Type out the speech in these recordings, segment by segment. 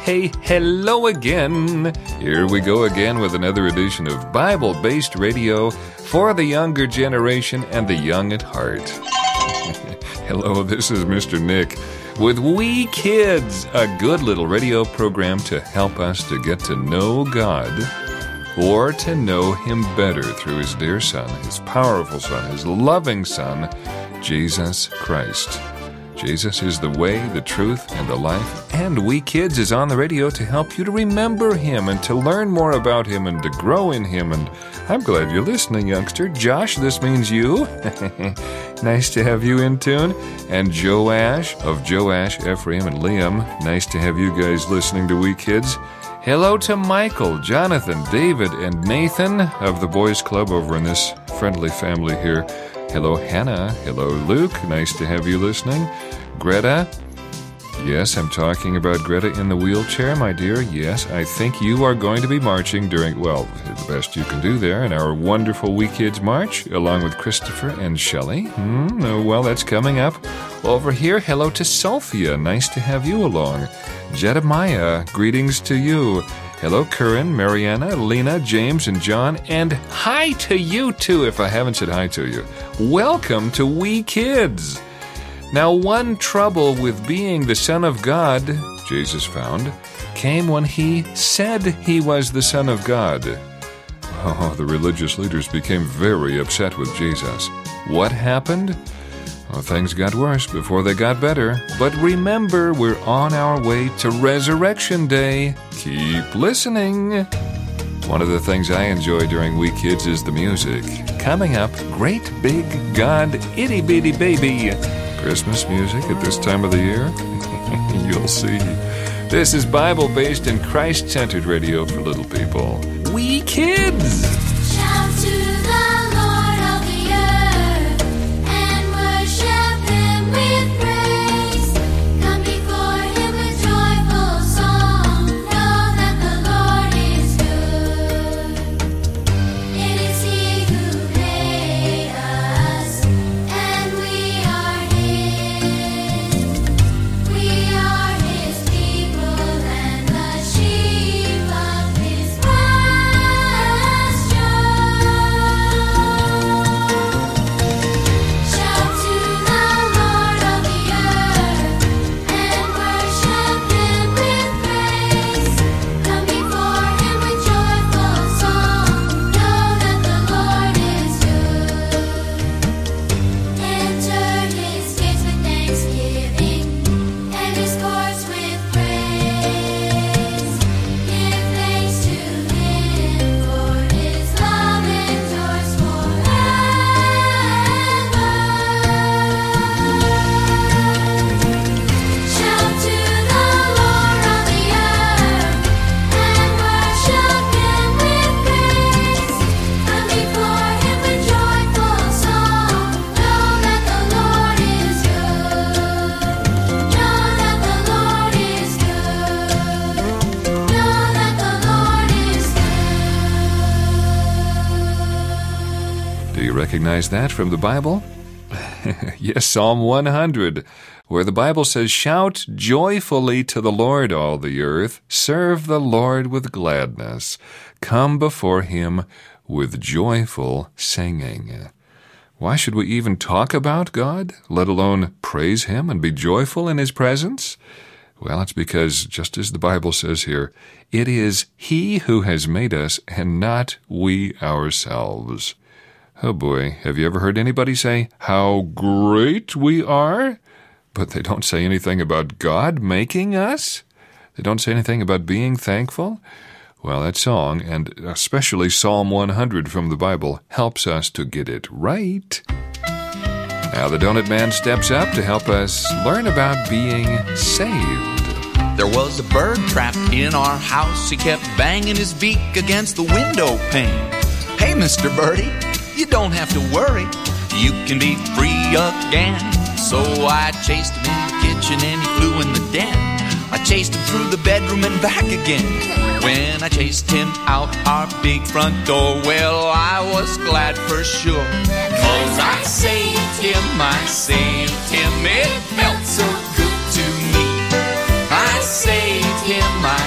hey, hello again. Here we go again with another edition of Bible-based radio for the younger generation and the young at heart. Hello, this is Mr. Nick with We Kids, a good little radio program to help us to get to know God or to know Him better through His dear Son, His powerful Son, His loving Son, Jesus Christ. Jesus is the way, the truth, and the life, and We Kids is on the radio to help you to remember Him and to learn more about Him and to grow in Him. And I'm glad you're listening, youngster. Josh, this means you. Nice to have you in tune. And Joash of Joash, Ephraim, and Liam. Nice to have you guys listening to We Kids. Hello to Michael, Jonathan, David, and Nathan of the Boys Club over in this friendly family here. Hello, Hannah. Hello, Luke. Nice to have you listening. Greta. Yes, I'm talking about Greta in the wheelchair, my dear. Yes, I think you are going to be marching during, well, the best you can do there in our wonderful We Kids March, along with Christopher and Shelley. Well, that's coming up. Over here, hello to Sophia. Nice to have you along. Jedemiah, greetings to you. Hello, Curran, Mariana, Lena, James, and John, and hi to you, too, if I haven't said hi to you. Welcome to We Kids. Now, one trouble with being the Son of God, Jesus found, came when He said He was the Son of God. Oh, the religious leaders became very upset with Jesus. What happened? Well, things got worse before they got better. But remember, we're on our way to Resurrection Day. Keep listening. One of the things I enjoy during We Kids is the music. Coming up, Great Big God Itty Bitty Baby. Christmas music at this time of the year? You'll see. This is Bible-based and Christ-centered radio for little people. We Kids! Shout to the Lord of the earth and worship Him with praise. Come before Him with joyful song. Know that the Lord is good. It is He who made us, and we are His. We are His people and the sheep of His pasture. Shout to the Lord of the earth and worship Him with praise. Come before Him with joyful song. Know that the Lord is good. Enter His gates with thanksgiving and His courts with praise. Give thanks to Him, for His love endures forever. Shout to the Lord of the earth and worship Him with praise. Come before Him with joyful song. Know that the Lord is good. Know that the Lord is good. Know that the Lord is good. Do you recognize that from the Bible? Yes, Psalm 100, where the Bible says, "Shout joyfully to the Lord, all the earth. Serve the Lord with gladness. Come before Him with joyful singing." Why should we even talk about God, let alone praise Him and be joyful in His presence? Well, it's because, just as the Bible says here, it is He who has made us and not we ourselves. Oh boy, have you ever heard anybody say, "How great we are"? But they don't say anything about God making us? They don't say anything about being thankful? Well, that song, and especially Psalm 100 from the Bible, helps us to get it right. Now the Donut Man steps up to help us learn about being saved. There was a bird trapped in our house. He kept banging his beak against the window pane. Hey, Mr. Birdie, you don't have to worry. You can be free again. So I chased him in the kitchen and he flew in the den. I chased him through the bedroom and back again. When I chased him out our big front door, well, I was glad for sure. 'Cause I saved him, It felt so good to me. I saved him,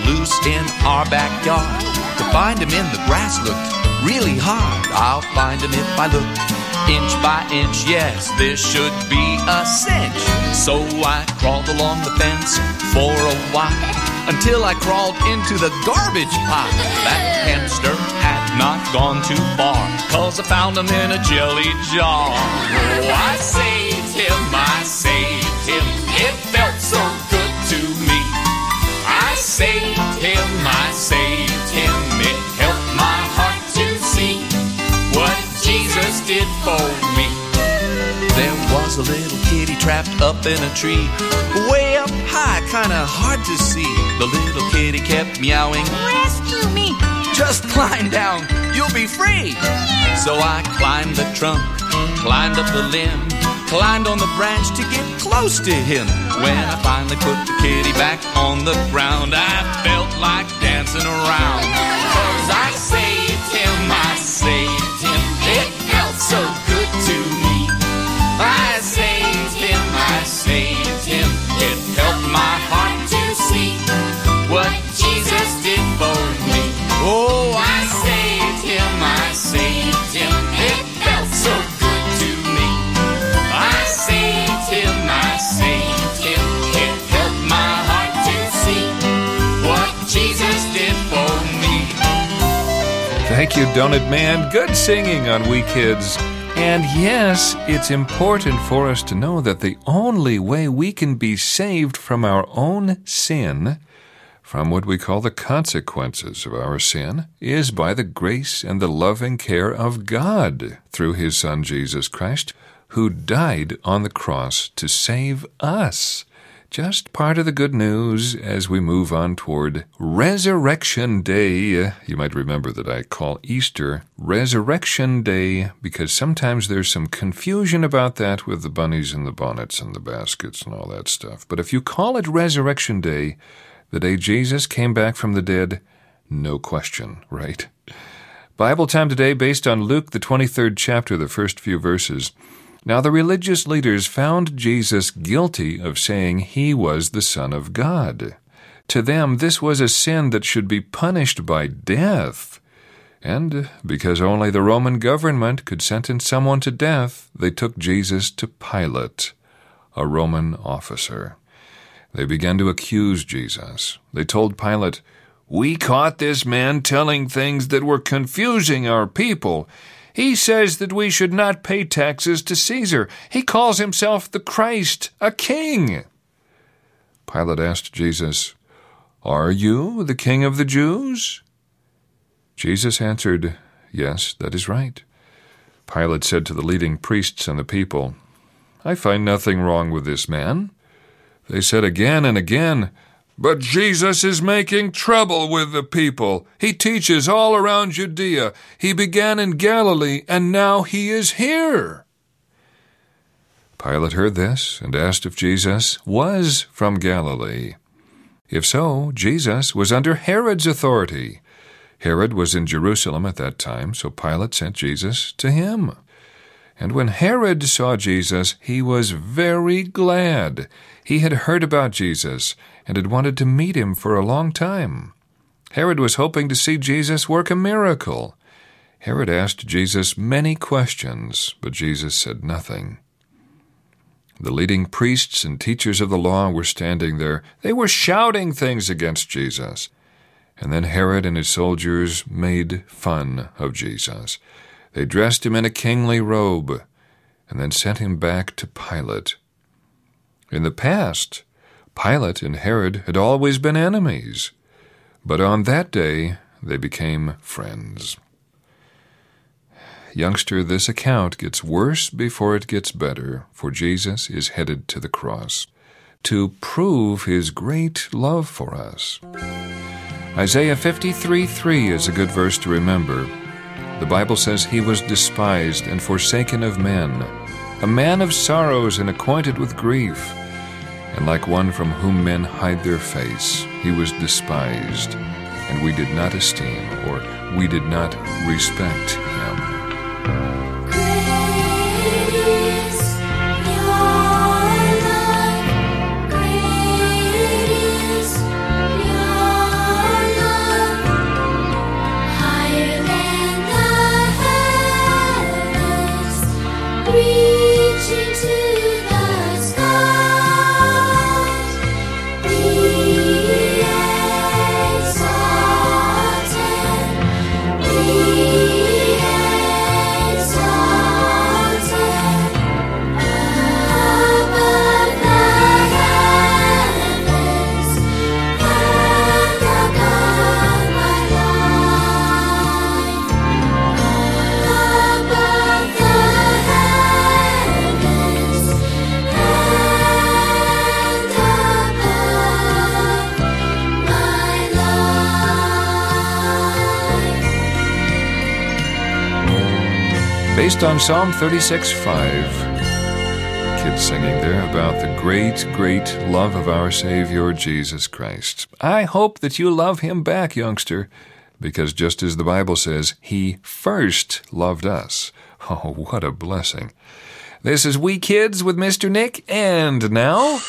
loose in our backyard. To find him in the grass looked really hard. I'll find him if I look inch by inch. Yes, this should be a cinch. So I crawled along the fence for a while, until I crawled into the garbage pile. That hamster had not gone too far, 'cause I found him in a jelly jar. Oh, I saved him, I saved him. It felt so good to me. I saved him, I saved him. It helped my heart to see what Jesus did for me. There was a little kitty trapped up in a tree, way up high, kinda hard to see. The little kitty kept meowing, "Rescue me! Just climb down, you'll be free." So I climbed the trunk, climbed up the limb, climbed on the branch to get close to him. When I finally put the kitty back on the ground, I felt like dancing around. 'Cause I saved him, I saved him. It felt so good to me. I saved him, I saved him. It helped my heart to see what Jesus did for me. Oh, I saved him, I saved him. It felt so good to me. I saved him, I saved him. It helped my heart to see what Jesus did for me. Thank you, Donut Man. Good singing on We Kids. And yes, it's important for us to know that the only way we can be saved from our own sin, from what we call the consequences of our sin, is by the grace and the loving care of God through His Son Jesus Christ, who died on the cross to save us. Just part of the good news as we move on toward Resurrection Day. You might remember that I call Easter Resurrection Day because sometimes there's some confusion about that with the bunnies and the bonnets and the baskets and all that stuff. But if you call it Resurrection Day, the day Jesus came back from the dead, no question, right? Bible time today based on Luke, the 23rd chapter, the first few verses. Now the religious leaders found Jesus guilty of saying he was the Son of God. To them, this was a sin that should be punished by death. And because only the Roman government could sentence someone to death, they took Jesus to Pilate, a Roman officer. They began to accuse Jesus. They told Pilate, "We caught this man telling things that were confusing our people. He says that we should not pay taxes to Caesar. He calls himself the Christ, a king." Pilate asked Jesus, "Are you the king of the Jews?" Jesus answered, "Yes, that is right." Pilate said to the leading priests and the people, "I find nothing wrong with this man." They said again and again, "But Jesus is making trouble with the people. He teaches all around Judea. He began in Galilee, and now he is here." Pilate heard this and asked if Jesus was from Galilee. If so, Jesus was under Herod's authority. Herod was in Jerusalem at that time, so Pilate sent Jesus to him. And when Herod saw Jesus, he was very glad. He had heard about Jesus and had wanted to meet him for a long time. Herod was hoping to see Jesus work a miracle. Herod asked Jesus many questions, but Jesus said nothing. The leading priests and teachers of the law were standing there. They were shouting things against Jesus. And then Herod and his soldiers made fun of Jesus. They dressed him in a kingly robe and then sent him back to Pilate. In the past, Pilate and Herod had always been enemies, but on that day they became friends. Youngster, this account gets worse before it gets better, for Jesus is headed to the cross to prove his great love for us. Isaiah 53:3 is a good verse to remember. The Bible says he was despised and forsaken of men, a man of sorrows and acquainted with grief. And like one from whom men hide their face, he was despised, and we did not esteem, or we did not respect him. Great is your love, great is your reaching to the skies. Be exalted, be exalted above the heavens and above my life. Above the heavens and above my life. Based on Psalm 36:5. Kids singing there about the great, great love of our Savior Jesus Christ. I hope that you love him back, youngster, because just as the Bible says, he first loved us. Oh, what a blessing. This is We Kids with Mr. Nick, and now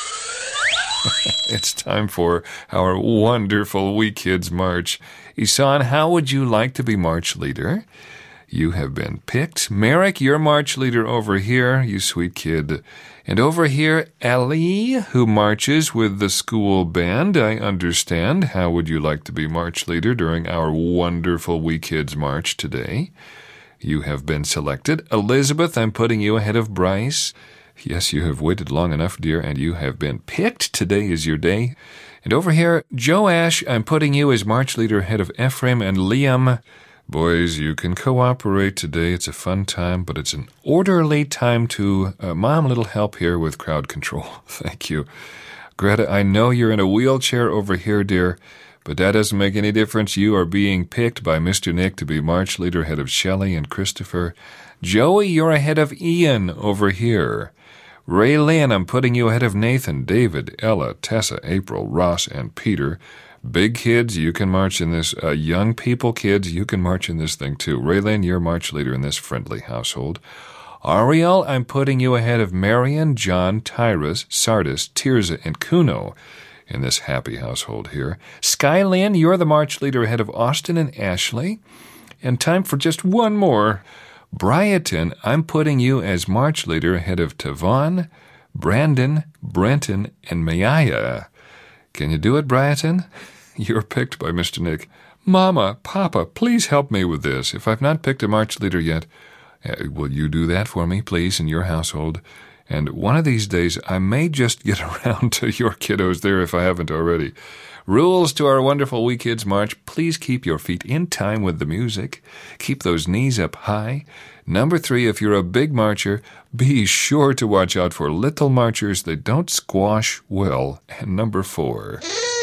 it's time for our wonderful We Kids March. Isan, how would you like to be March leader? You have been picked. Merrick, you're March leader over here, you sweet kid. And over here, Ellie, who marches with the school band. I understand. How would you like to be March leader during our wonderful We Kids March today? You have been selected. Elizabeth, I'm putting you ahead of Bryce. Yes, you have waited long enough, dear, and you have been picked. Today is your day. And over here, Joash, I'm putting you as March leader ahead of Ephraim and Liam. Boys, you can cooperate today. It's a fun time, but it's an orderly time to... Mom, a little help here with crowd control. Thank you. Greta, I know you're in a wheelchair over here, dear, but that doesn't make any difference. You are being picked by Mr. Nick to be March leader ahead of Shelley and Christopher. Joey, you're ahead of Ian over here. Raylynn, I'm putting you ahead of Nathan, David, Ella, Tessa, April, Ross, and Peter. Big kids, you can march in this. Young people, kids, you can march in this thing too. Raylynn, you're March leader in this friendly household. Ariel, I'm putting you ahead of Marion, John, Tyrus, Sardis, Tirza, and Kuno in this happy household here. Skylyn, you're the March leader ahead of Austin and Ashley. And time for just one more. Bryaton, I'm putting you as March leader ahead of Tavon, Brandon, Brenton, and Maya. Can you do it, Bryaton? You're picked by Mr. Nick. Mama, Papa, please help me with this. If I've not picked a March leader yet, will you do that for me, please, in your household? And one of these days, I may just get around to your kiddos there if I haven't already. Rules to our wonderful We Kids March. Please keep your feet in time with the music. Keep those knees up high. Number 3, if you're a big marcher, be sure to watch out for little marchers that don't squash well. And number 4,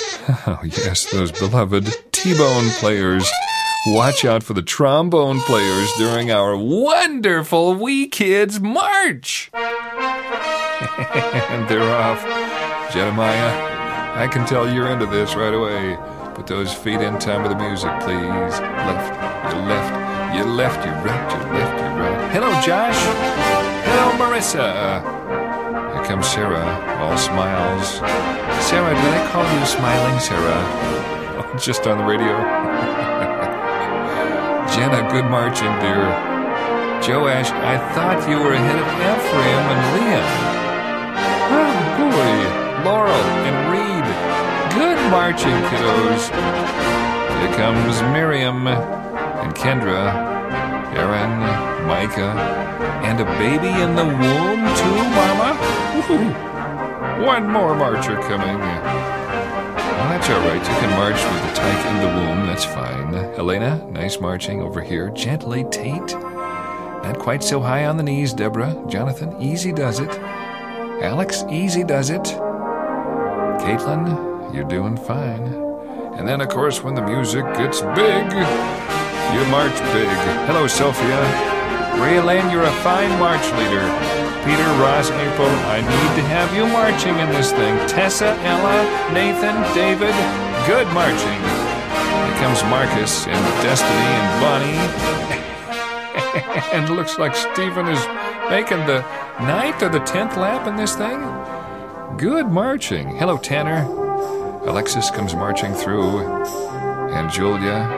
oh yes, those beloved T-bone players. Watch out for the trombone players during our wonderful We Kids March. And they're off. Jeremiah, I can tell you're into this right away. Put those feet in time with the music, please. Left, you left, you left, you right, you left, you right. Hello, Josh. Hello, Marissa. Here comes Sarah, all smiles. Sarah, did I call you Smiling Sarah? Oh, just on the radio. Jenna, good marching, dear. Joash, I thought you were ahead of Ephraim and Liam. Oh, boy. Laurel and Reed. Good marching, kiddos. Here comes Miriam and Kendra, Aaron, Micah, and a baby in the womb, too, Mama. Woo-hoo. One more marcher coming. Well, that's all right. You can march with the tyke in the womb. That's fine. Elena, nice marching over here. Gently, Tate. Not quite so high on the knees, Deborah. Jonathan, easy does it. Alex, easy does it. Caitlin, you're doing fine. And then, of course, when the music gets big, you march big. Hello, Sophia. Raylynn, you're a fine march leader. Peter, Ross, April, I need to have you marching in this thing. Tessa, Ella, Nathan, David, good marching. Here comes Marcus and Destiny and Bonnie. And looks like Stephen is making the 9th or the 10th lap in this thing. Good marching. Hello, Tanner. Alexis comes marching through. And Julia.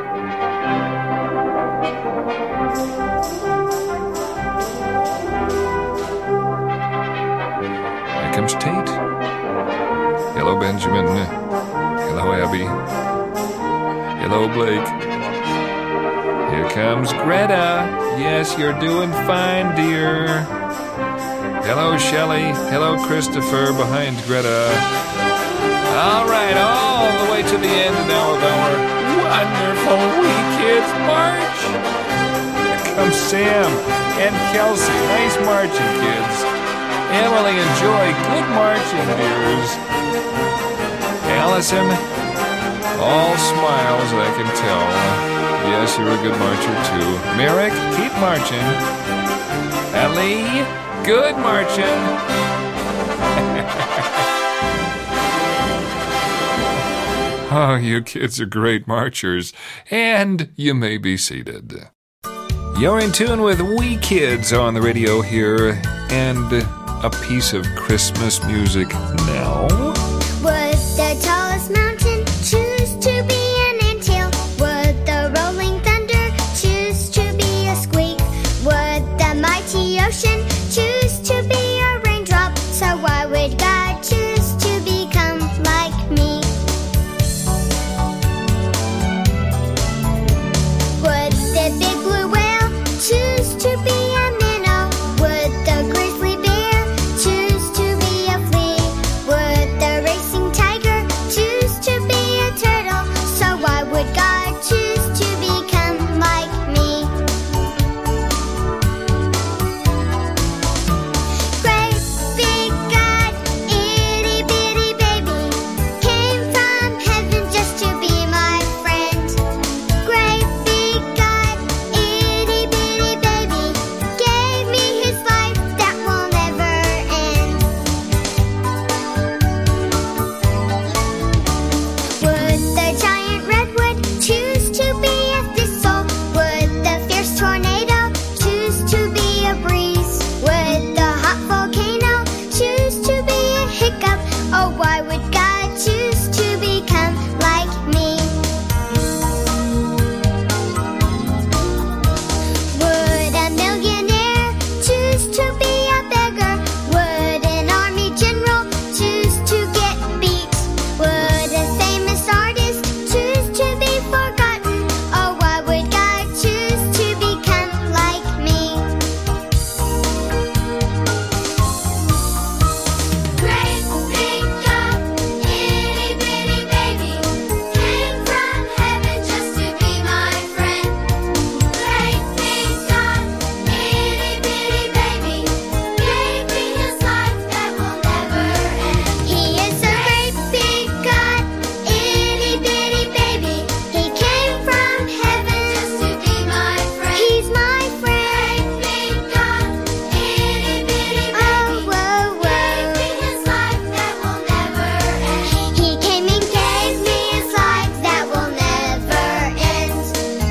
comes Tate. Hello, Benjamin. Hello, Abby. Hello, Blake. Here comes Greta. Yes, you're doing fine, dear. Hello, Shelley. Hello, Christopher, behind Greta. All right, all the way to the end now of our wonderful We Kids March. Here comes Sam and Kelsey. Nice marching, kids. Emily and Joy, good marching, dears. Allison, all smiles, I can tell. Yes, you're a good marcher, too. Merrick, keep marching. Ali, good marching. Oh, you kids are great marchers, and you may be seated. You're in tune with We Kids on the radio here, and a piece of Christmas music now. Would the tallest mountain choose to be an anthill? Would the rolling thunder choose to be a squeak? Would the mighty ocean choose to be a raindrop? So why would God choose to become like me? Would the big blue whale choose to be a minnow? Would the grizzly bear choose to be a flea? Would the racing tiger choose to be a turtle? So why would God choose to become like me? Great big God, itty bitty baby, came from heaven just to be my friend. Great big God, itty bitty baby, gave me his life that will never end. Would the giant redwood choose to be a thistle? Would the fierce tornado choose to be a breeze? Would the hot volcano choose to be a hiccup? Oh, why would God choose to become like me? Would a millionaire choose to be a beggar? Would an army general choose to get beat? Would a famous artist choose to be forgotten? Oh, why would God choose to become like me? Great big God, itty bitty baby, came from heaven just to be my friend. Great big God, itty bitty baby, gave me his life that will never end. He is a great big God, itty bitty baby. He came from heaven just to be my friend. He's my friend. Great big God, itty bitty baby, gave me his life that will never end. He came and gave me his life that will never end.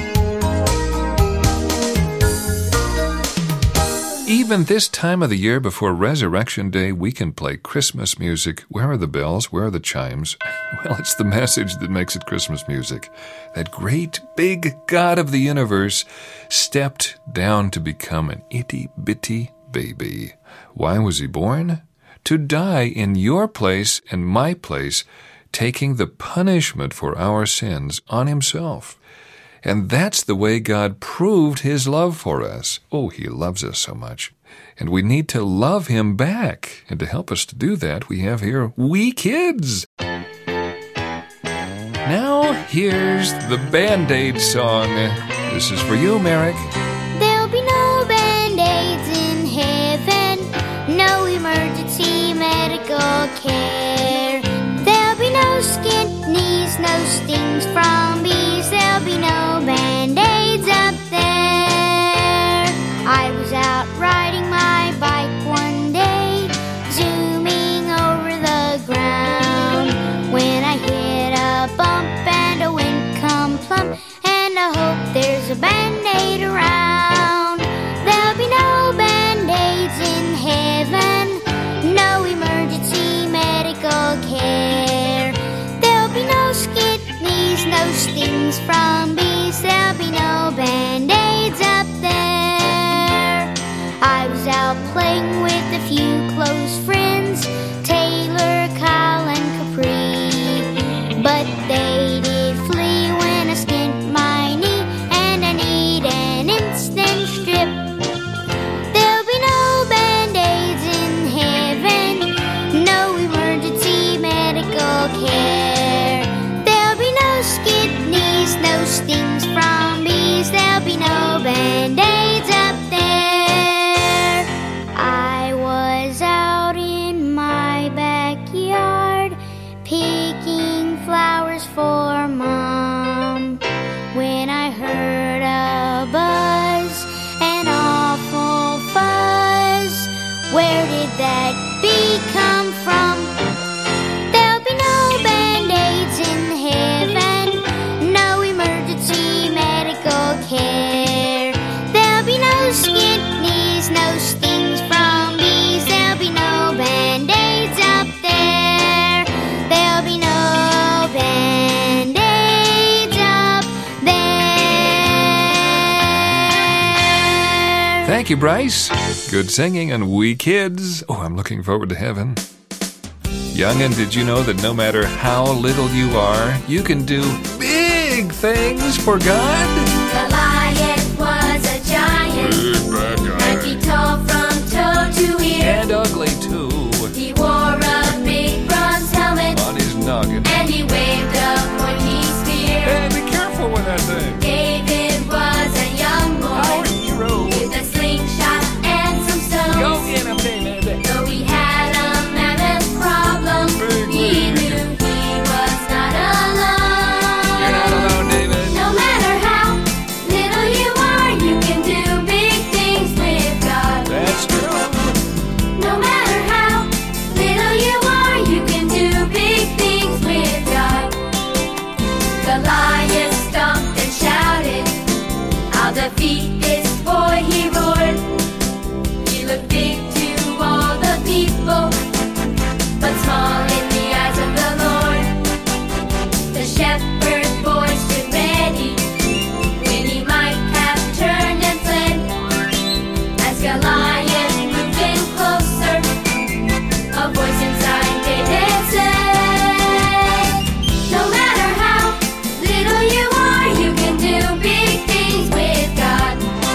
Even this time of the year before Resurrection Day, we can play Christmas music. Where are the bells? Where are the chimes? Well, it's the message that makes it Christmas music. That great big God of the universe stepped down to become an itty-bitty baby. Why was he born? To die in your place and my place, taking the punishment for our sins on himself. And that's the way God proved his love for us. Oh, he loves us so much. And we need to love him back. And to help us to do that, we have here We Kids. Now, here's the Band-Aid song. This is for you, Merrick. There'll be no band-aids in heaven, no emergency medical care. There'll be no skinned knees, no stings from bees. There'll be no band-aids up there. I was out riding my bike one day, zooming over the ground, when I hit a bump and a wind come plump, and I hope there's a band-aid around. There'll be no band-aids in heaven, no emergency medical where did that bee come from? There'll be no band-aids in heaven, no emergency medical care. There'll be no skinned knees, no stings from bees. There'll be no band-aids up there. There'll be no band-aids up there. Thank you, Bryce. Good singing, and we kids. Oh, I'm looking forward to heaven. Youngin', did you know that no matter how little you are, you can do big things for God? Goliath was a giant, Big bad 9 feet tall from toe to ear. And ugly, too. He wore a big bronze helmet, On his noggin. and he waved a pointy spear. Hey, be careful with that thing. David was a young Our boy hero. with a slingshot and some stones. Go get him, David. Though he had a mammoth problem, Big, he big. knew he was not alone. You're not alone, David. No matter how little you are, you can do big things with God. That's true. No matter how little you are, you can do big things with God. Goliath stomped and shouted, "I'll defeat this boy," he roared. He looked big to all the people, but small in the eyes of the Lord. The shepherd boy stood ready when he might have turned and fled. As Goliath moved in closer, a voice inside David said, "No matter how little you are, you can do big things with God.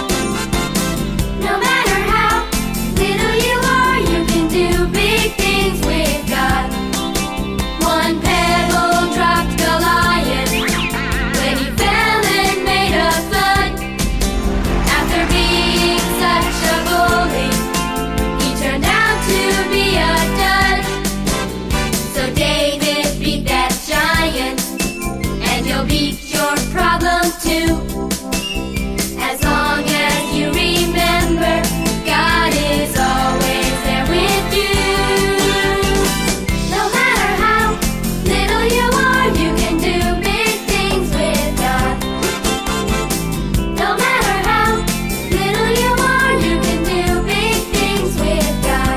No matter how little you are, you can do big things with God." One pebble dropped Goliath when he fell and made a thud. After being such a bully, he turned out to be a dud. So David beat that giant, and you'll beat your problem too. As long as you remember, God is always there with you. No matter how little you are, you can do big things with God. No matter how little you are, you can do big things with God.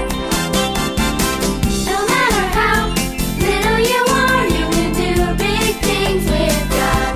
No matter how little you are, you can do big things with God.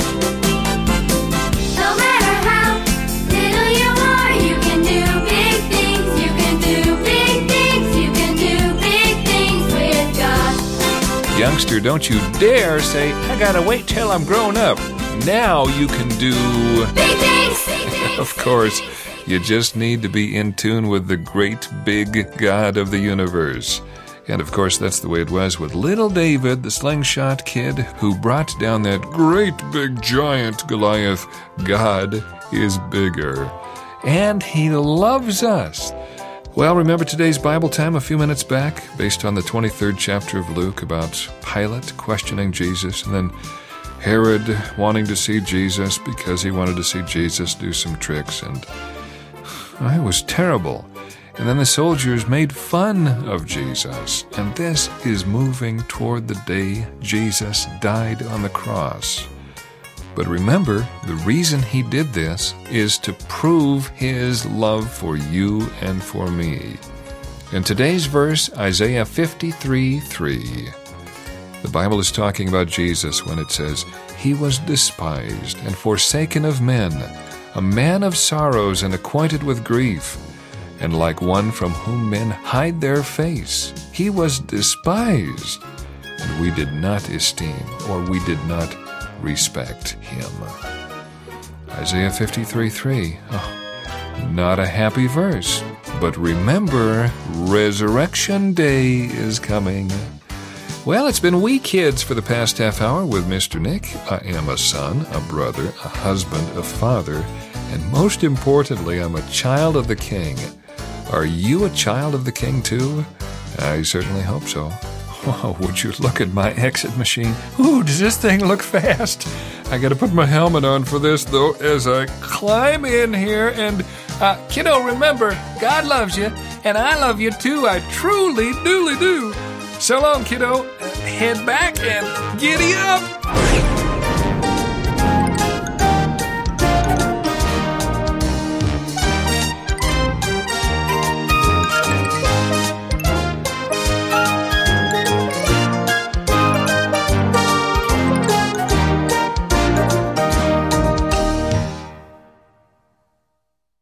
No matter how little you are, you can do big things. You can do big things. You can do big things with God. Youngster, don't you dare say, I gotta wait till I'm grown up. Now you can do... Big things. Big things. Of course, you just need to be in tune with the great big God of the universe. And of course, that's the way it was with little David, the slingshot kid, who brought down that great big giant Goliath. God is bigger. And he loves us. Well, remember today's Bible time a few minutes back, based on the 23rd chapter of Luke, about Pilate questioning Jesus, and then Herod wanting to see Jesus because he wanted to see Jesus do some tricks, and it was terrible. And then the soldiers made fun of Jesus, and this is moving toward the day Jesus died on the cross. But remember, the reason he did this is to prove his love for you and for me. In today's verse, Isaiah 53:3, the Bible is talking about Jesus when it says, "He was despised and forsaken of men, a man of sorrows and acquainted with grief, and like one from whom men hide their face. He was despised, and we did not esteem," or we did not respect him. Isaiah 53:3. Oh, not a happy verse, but remember, Resurrection Day is coming. Well, it's been We Kids for the past half hour with Mr. Nick. I am a son, a brother, a husband, a father, and most importantly, I'm a child of the King. Are you a child of the King too? I certainly hope so. Oh, would you look at my exit machine? Ooh, does this thing look fast? I gotta put my helmet on for this, though, as I climb in here and, kiddo, remember, God loves you. And I love you too. I truly, duly do. So long, kiddo. Head back and giddy up.